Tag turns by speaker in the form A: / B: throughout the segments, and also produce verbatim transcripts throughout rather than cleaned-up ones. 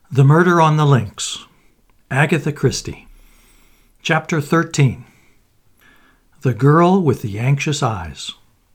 A: The Murder on the Links, Agatha Christie. Chapter thirteen. The Girl with the Anxious Eyes.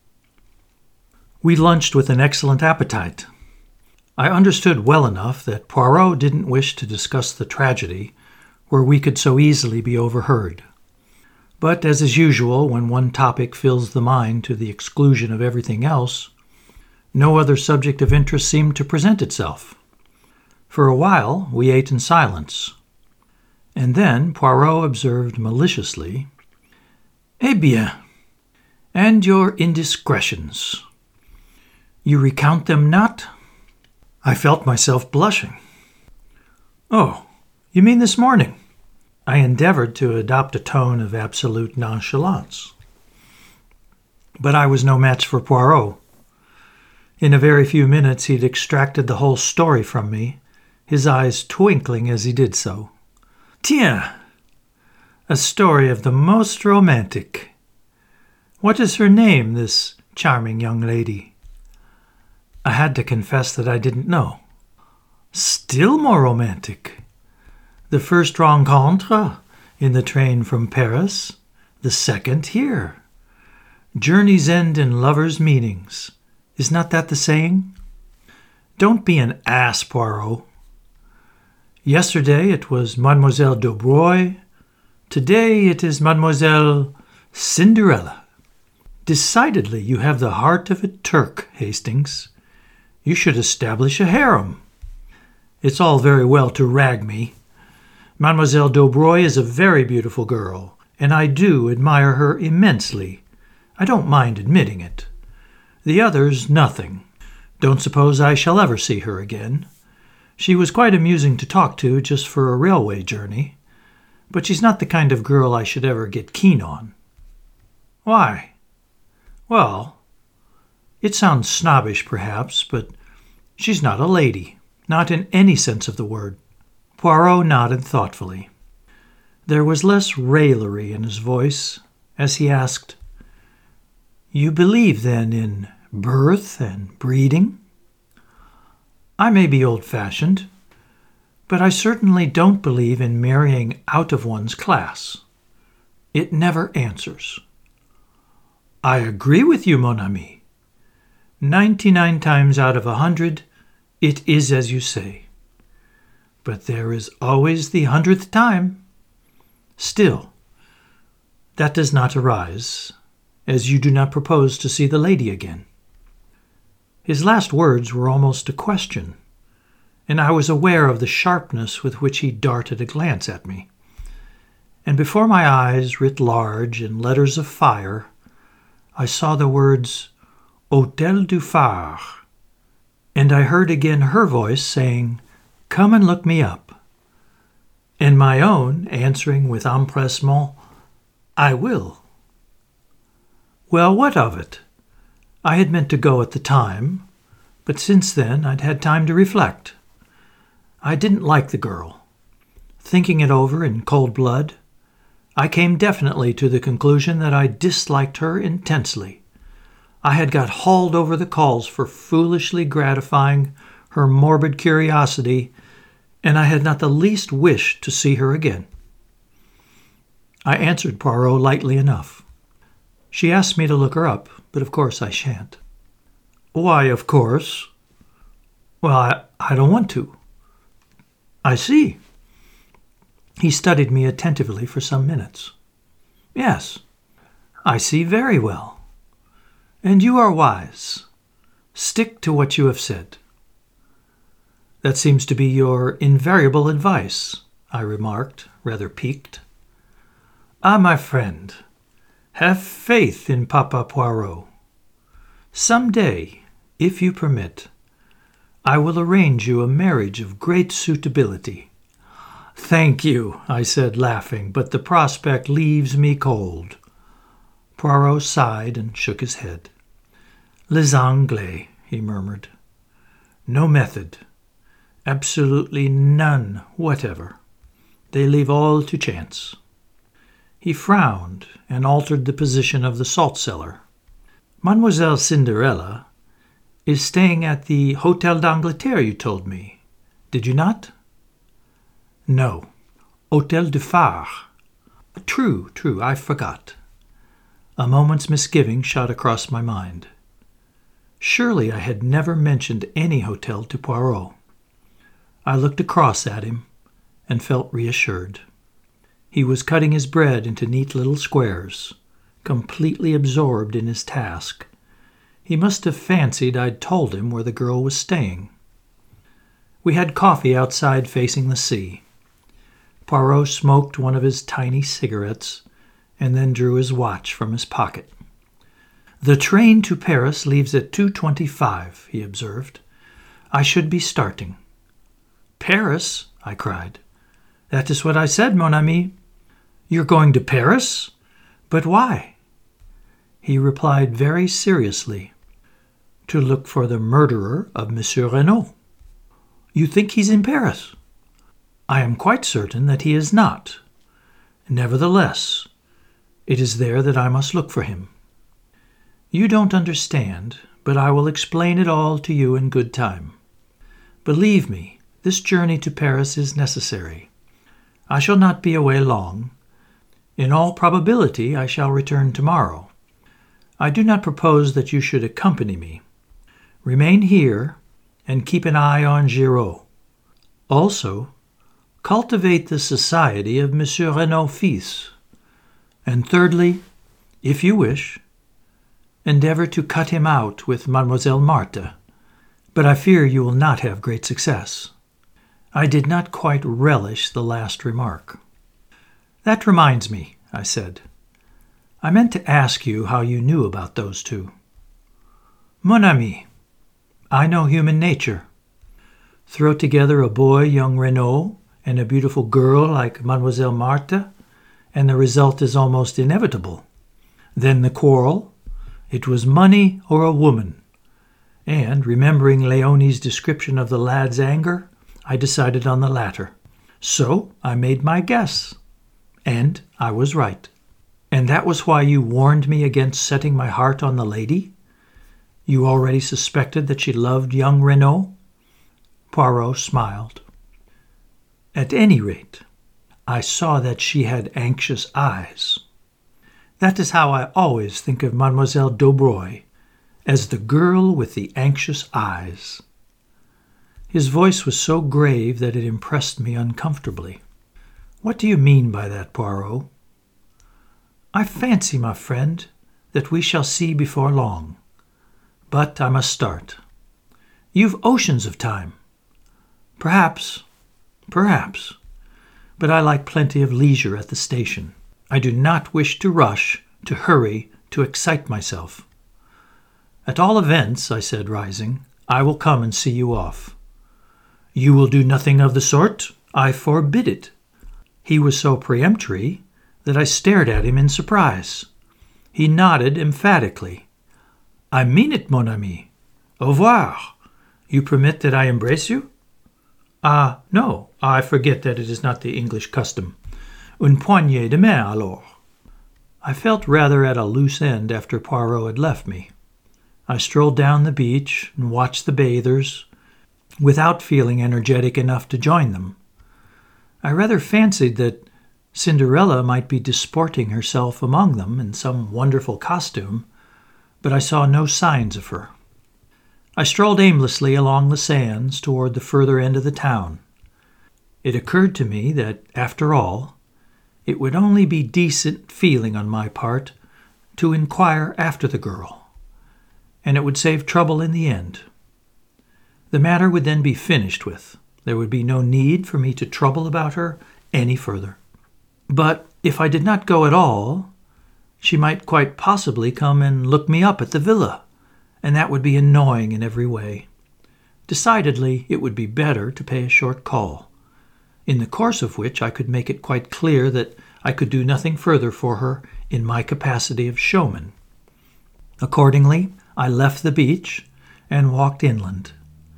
A: We lunched with an excellent appetite. I understood well enough that Poirot didn't wish to discuss the tragedy where we could so easily be overheard. But as is usual when one topic fills the mind to the exclusion of everything else, no other subject of interest seemed to present itself. For a while we ate in silence, and then Poirot observed maliciously, "Eh bien, and your indiscretions? You recount them not?" I felt myself blushing. "Oh, you mean this morning?" I endeavored to adopt a tone of absolute nonchalance. But I was no match for Poirot. In a very few minutes he'd extracted the whole story from me, his eyes twinkling as he did so. "Tiens! A story of the most romantic. What is her name, this charming young lady?" I had to confess that I didn't know. "Still more romantic. The first rencontre in the train from Paris, the second here. Journeys end in lovers' meetings. Is not that the saying? Don't be an ass, Poirot. Yesterday it was Mademoiselle Daubroy. Today it is Mademoiselle Cinderella. Decidedly you have the heart of a Turk, Hastings. You should establish a harem. It's all very well to rag me. Mademoiselle Daubroy is a very beautiful girl, and I do admire her immensely. I don't mind admitting it. The others, nothing. Don't suppose I shall ever see her again. She was quite amusing to talk to just for a railway journey, but she's not the kind of girl I should ever get keen on." "Why?" "Well, it sounds snobbish perhaps, but she's not a lady, not in any sense of the word." Poirot nodded thoughtfully. There was less raillery in his voice as he asked, "You believe, then, in birth and breeding?" "I may be old-fashioned, but I certainly don't believe in marrying out of one's class. It never answers." "I agree with you, mon ami. Ninety-nine times out of a hundred, it is as you say. But there is always the hundredth time. Still, that does not arise, as you do not propose to see the lady again." His last words were almost a question, and I was aware of the sharpness with which he darted a glance at me. And before my eyes, writ large in letters of fire, I saw the words Hôtel du Phare, and I heard again her voice saying, "Come and look me up," and my own answering with empressement, "I will." Well, what of it? I had meant to go at the time, but since then I'd had time to reflect. I didn't like the girl. Thinking it over in cold blood, I came definitely to the conclusion that I disliked her intensely. I had got hauled over the coals for foolishly gratifying her morbid curiosity, and I had not the least wish to see her again. I answered Poirot lightly enough. "She asked me to look her up, but of course I shan't." "Why, of course?" "Well, I, I don't want to." "I see." He studied me attentively for some minutes. "Yes, I see very well. And you are wise. Stick to what you have said." "That seems to be your invariable advice," I remarked, rather piqued. "Ah, my friend, have faith in Papa Poirot. Some day, if you permit, I will arrange you a marriage of great suitability." "Thank you," I said, laughing, "but the prospect leaves me cold." Poirot sighed and shook his head. "Les Anglais," he murmured. "No method. Absolutely none whatever. They leave all to chance." He frowned and altered the position of the salt cellar. "Mademoiselle Cinderella is staying at the Hôtel d'Angleterre, you told me, did you not?" No. Hôtel du Phare. True, true, I forgot. A moment's misgiving shot across my mind. Surely I had never mentioned any hotel to Poirot. I looked across at him and felt reassured. He was cutting his bread into neat little squares, completely absorbed in his task. He must have fancied I'd told him where the girl was staying. We had coffee outside facing the sea. Poirot smoked one of his tiny cigarettes and then drew his watch from his pocket. "The train to Paris leaves at two twenty-five, he observed. "I should be starting." "Paris?" I cried. "That is what I said, mon ami." "You're going to Paris? But why?" He replied very seriously, "To look for the murderer of Monsieur Renaud." "You think he's in Paris?" "I am quite certain that he is not. Nevertheless, it is there that I must look for him. You don't understand, but I will explain it all to you in good time. Believe me, this journey to Paris is necessary. I shall not be away long. In all probability, I shall return tomorrow. I do not propose that you should accompany me. Remain here and keep an eye on Giraud. Also, cultivate the society of Monsieur Renaud fils. And thirdly, if you wish, endeavor to cut him out with Mademoiselle Marthe, but I fear you will not have great success." I did not quite relish the last remark. "That reminds me," I said. "I meant to ask you how you knew about those two." "Mon ami, I know human nature. Throw together a boy, young Renaud, and a beautiful girl like Mademoiselle Marthe, and the result is almost inevitable. Then the quarrel. It was money or a woman. And, remembering Léonie's description of the lad's anger, I decided on the latter. So I made my guess. And I was right." "And that was why you warned me against setting my heart on the lady? You already suspected that she loved young Renaud?" Poirot smiled. "At any rate, I saw that she had anxious eyes. That is how I always think of Mademoiselle Daubreuil, as the girl with the anxious eyes." His voice was so grave that it impressed me uncomfortably. "What do you mean by that, Poirot?" "I fancy, my friend, that we shall see before long. But I must start. You've oceans of time." "Perhaps, perhaps. But I like plenty of leisure at the station. I do not wish to rush, to hurry, to excite myself." "At all events," I said, rising, "I will come and see you off." "You will do nothing of the sort? I forbid it." He was so peremptory that I stared at him in surprise. He nodded emphatically. "I mean it, mon ami. Au revoir. You permit that I embrace you?" "Ah, no, I forget that it is not the English custom. Une poignée de main, alors." I felt rather at a loose end after Poirot had left me. I strolled down the beach and watched the bathers, without feeling energetic enough to join them. I rather fancied that Cinderella might be disporting herself among them in some wonderful costume, but I saw no signs of her. I strolled aimlessly along the sands toward the further end of the town. It occurred to me that, after all, it would only be decent feeling on my part to inquire after the girl, and it would save trouble in the end. The matter would then be finished with. There would be no need for me to trouble about her any further. But if I did not go at all, she might quite possibly come and look me up at the villa, and that would be annoying in every way. Decidedly, it would be better to pay a short call, in the course of which I could make it quite clear that I could do nothing further for her in my capacity of showman. Accordingly, I left the beach and walked inland.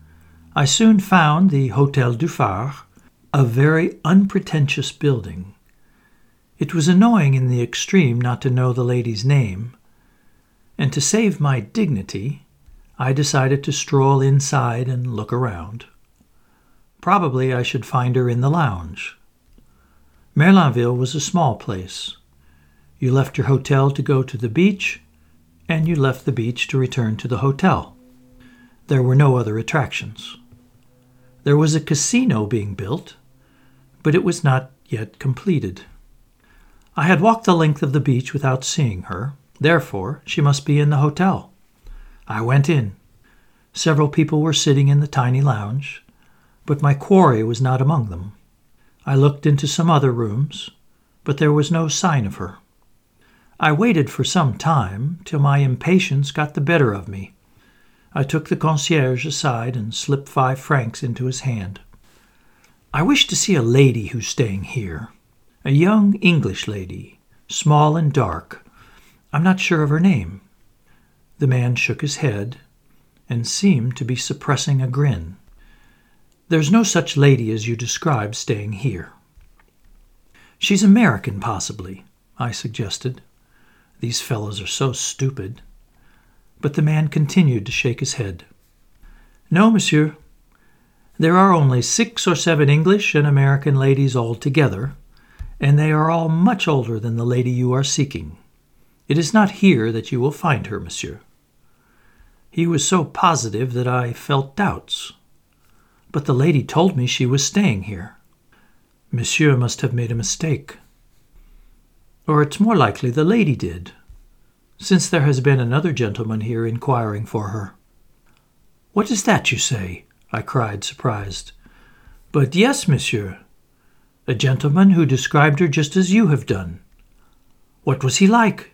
A: I soon found the Hôtel du Phare, a very unpretentious building. It was annoying in the extreme not to know the lady's name, and to save my dignity, I decided to stroll inside and look around. Probably I should find her in the lounge. Merlinville was a small place. You left your hotel to go to the beach, and you left the beach to return to the hotel. There were no other attractions. There was a casino being built, but it was not yet completed. I had walked the length of the beach without seeing her. Therefore, she must be in the hotel. I went in. Several people were sitting in the tiny lounge, but my quarry was not among them. I looked into some other rooms, but there was no sign of her. I waited for some time till my impatience got the better of me. I took the concierge aside and slipped five francs into his hand. I wish to see a lady who's staying here. A young English lady, small and dark. I'm not sure of her name. The man shook his head and seemed to be suppressing a grin. There's no such lady as you describe staying here. She's American, possibly, I suggested. These fellows are so stupid. But the man continued to shake his head. No, monsieur. There are only six or seven English and American ladies altogether, and they are all much older than the lady you are seeking. It is not here that you will find her, monsieur. He was so positive that I felt doubts. But the lady told me she was staying here. Monsieur must have made a mistake. Or it's more likely the lady did, since there has been another gentleman here inquiring for her. What is that you say? I cried, surprised. But yes, monsieur. A gentleman who described her just as you have done. What was he like?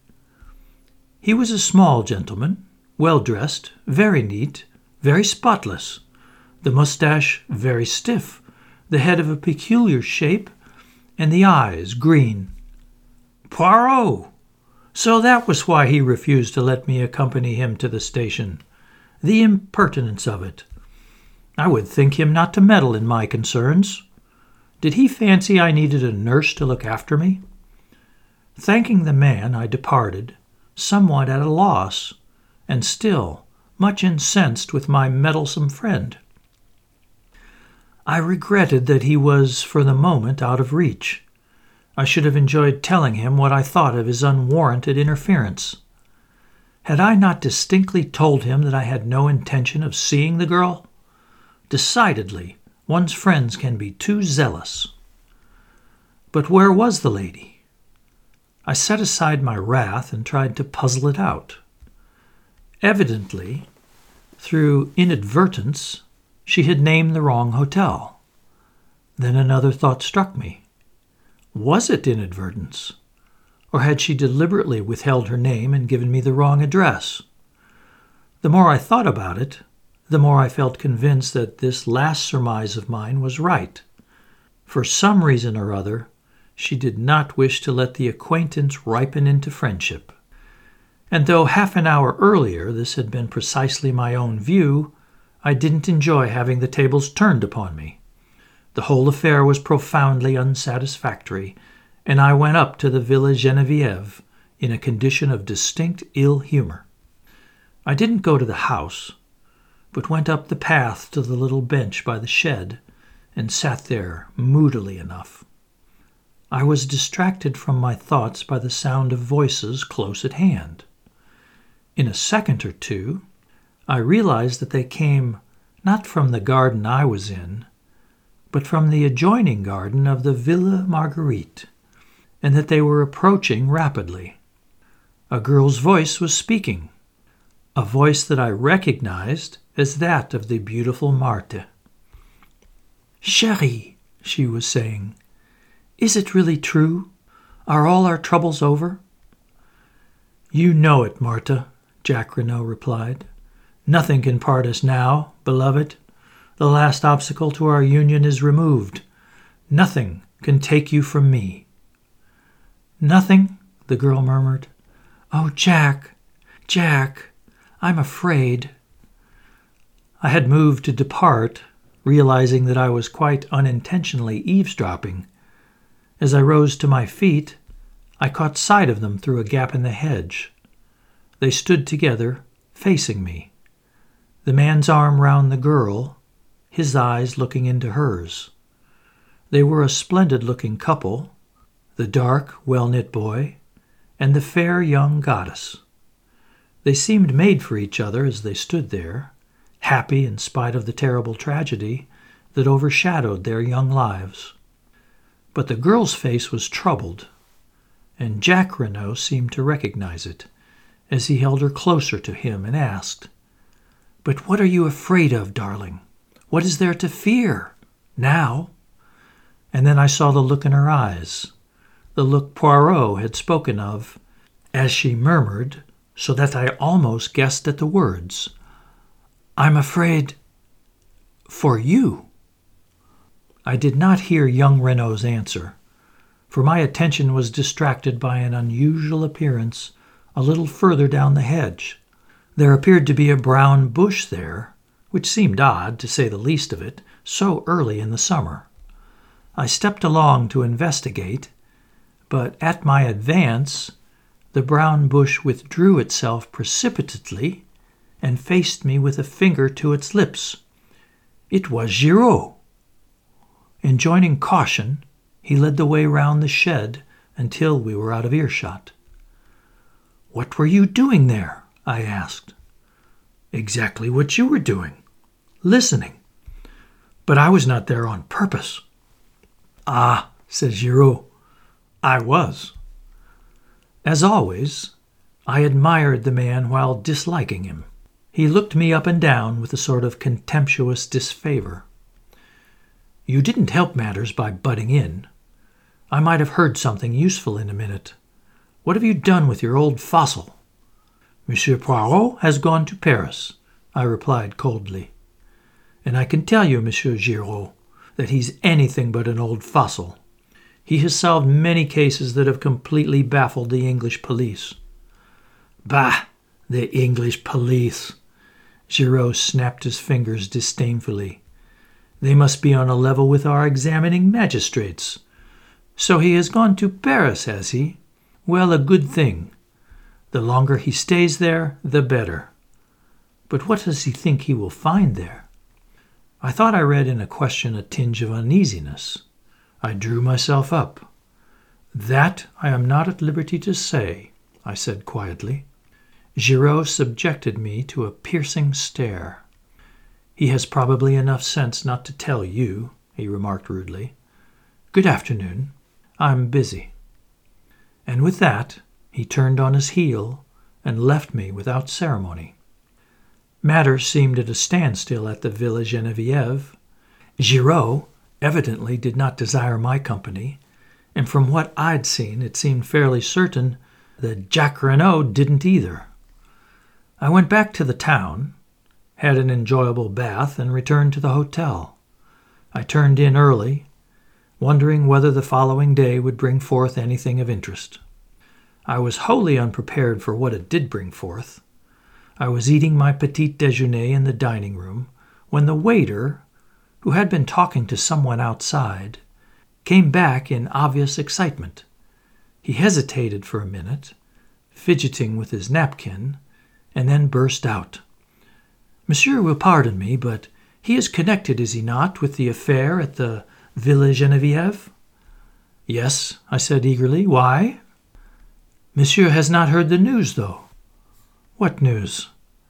A: He was a small gentleman, well-dressed, very neat, very spotless, the mustache very stiff, the head of a peculiar shape, and the eyes green. Poirot! So that was why he refused to let me accompany him to the station. The impertinence of it. I would think him not to meddle in my concerns. Did he fancy I needed a nurse to look after me? Thanking the man, I departed, somewhat at a loss, and still much incensed with my meddlesome friend. I regretted that he was, for the moment, out of reach. I should have enjoyed telling him what I thought of his unwarranted interference. Had I not distinctly told him that I had no intention of seeing the girl? Decidedly, one's friends can be too zealous. But where was the lady? I set aside my wrath and tried to puzzle it out. Evidently, through inadvertence, she had named the wrong hotel. Then another thought struck me. Was it inadvertence? Or had she deliberately withheld her name and given me the wrong address? The more I thought about it, the more I felt convinced that this last surmise of mine was right. For some reason or other, she did not wish to let the acquaintance ripen into friendship. And though half an hour earlier this had been precisely my own view, I didn't enjoy having the tables turned upon me. The whole affair was profoundly unsatisfactory, and I went up to the Villa Geneviève in a condition of distinct ill humor. I didn't go to the house, but went up the path to the little bench by the shed and sat there moodily enough. I was distracted from my thoughts by the sound of voices close at hand. In a second or two, I realized that they came not from the garden I was in, but from the adjoining garden of the Villa Marguerite, and that they were approaching rapidly. A girl's voice was speaking, a voice that I recognized as that of the beautiful Marthe. "Chérie," she was saying, "is it really true? Are all our troubles over?" "You know it, Marthe," Jacques Renaud replied. "Nothing can part us now, beloved. The last obstacle to our union is removed. Nothing can take you from me." "Nothing?" the girl murmured. "Oh, Jack, Jack, I'm afraid." I had moved to depart, realizing that I was quite unintentionally eavesdropping. As I rose to my feet, I caught sight of them through a gap in the hedge. They stood together, facing me, the man's arm round the girl, his eyes looking into hers. They were a splendid-looking couple, the dark, well-knit boy, and the fair young goddess. They seemed made for each other as they stood there, happy in spite of the terrible tragedy that overshadowed their young lives. But the girl's face was troubled, and Jack Renault seemed to recognize it as he held her closer to him and asked, "But what are you afraid of, darling? What is there to fear now?" And then I saw the look in her eyes, the look Poirot had spoken of, as she murmured, so that I almost guessed at the words, "I'm afraid for you." I did not hear young Renault's answer, for my attention was distracted by an unusual appearance a little further down the hedge. There appeared to be a brown bush there, which seemed odd, to say the least of it, so early in the summer. I stepped along to investigate, but at my advance, the brown bush withdrew itself precipitately and faced me with a finger to its lips. It was Giraud. Enjoining caution, he led the way round the shed until we were out of earshot. "What were you doing there?" I asked. "Exactly what you were doing, listening. But I was not there on purpose." "Ah," says Giraud, "I was." As always, I admired the man while disliking him. He looked me up and down with a sort of contemptuous disfavor. "You didn't help matters by butting in. I might have heard something useful in a minute. What have you done with your old fossil?" "Monsieur Poirot has gone to Paris," I replied coldly. "And I can tell you, Monsieur Giraud, that he's anything but an old fossil. He has solved many cases that have completely baffled the English police." "Bah, the English police!" Giraud snapped his fingers disdainfully. "They must be on a level with our examining magistrates. So he has gone to Paris, has he? Well, a good thing. The longer he stays there, the better. But what does he think he will find there?" I thought I read in a question a tinge of uneasiness. I drew myself up. "That I am not at liberty to say," I said quietly. Giraud subjected me to a piercing stare. "He has probably enough sense not to tell you," he remarked rudely. "Good afternoon. I'm busy." And with that, he turned on his heel and left me without ceremony. Matters seemed at a standstill at the Villa Geneviève. Giraud evidently did not desire my company, and from what I'd seen, it seemed fairly certain that Jack Renault didn't either. I went back to the town, had an enjoyable bath, and returned to the hotel. I turned in early, wondering whether the following day would bring forth anything of interest. I was wholly unprepared for what it did bring forth. I was eating my petit déjeuner in the dining room when the waiter, who had been talking to someone outside, came back in obvious excitement. He hesitated for a minute, fidgeting with his napkin, and then burst out. "Monsieur will pardon me, but he is connected, is he not, with the affair at the Villa Geneviève?" "Yes," I said eagerly. "Why?" "Monsieur has not heard the news, though." "What news?"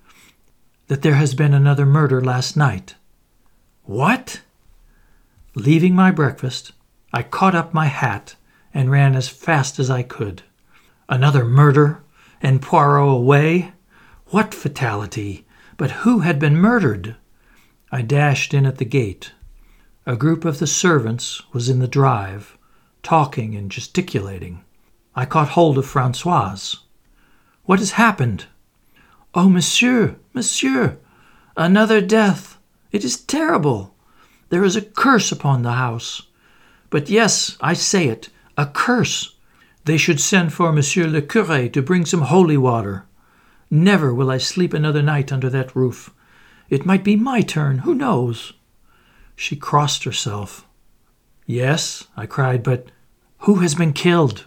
A: "That there has been another murder last night." "What?" Leaving my breakfast, I caught up my hat and ran as fast as I could. Another murder, and Poirot away? What fatality! But who had been murdered? I dashed in at the gate. A group of the servants was in the drive, talking and gesticulating. I caught hold of Françoise. "What has happened?" "Oh, monsieur, monsieur! Another death! It is terrible! There is a curse upon the house. But yes, I say it, a curse! They should send for Monsieur le Curé to bring some holy water. Never will I sleep another night under that roof. It might be my turn, who knows?" She crossed herself. "Yes," I cried, "but who has been killed?"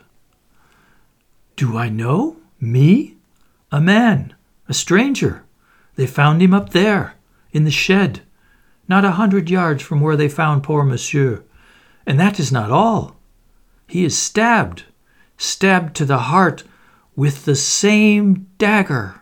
A: "Do I know? Me? A man, a stranger. They found him up there, in the shed. not a hundred yards from where they found poor monsieur. And that is not all. He is stabbed, stabbed to the heart with the same dagger.